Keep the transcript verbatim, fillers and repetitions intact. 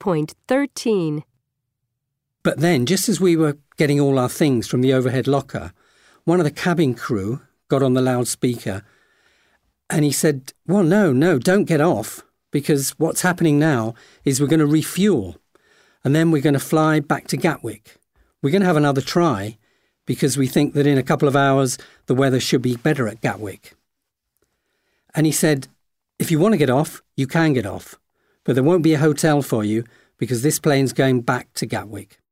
point thirteen. But then, just as we were getting all our things from the overhead locker, one of the cabin crew got on the loudspeaker and he said, well, no, no, don't get off, because what's happening now is we're going to refuel and then we're going to fly back to Gatwick. We're going to have another try because we think that in a couple of hours the weather should be better at Gatwick. And he said, if you want to get off, you can get off, but there won't be a hotel for you because this plane's going back to Gatwick.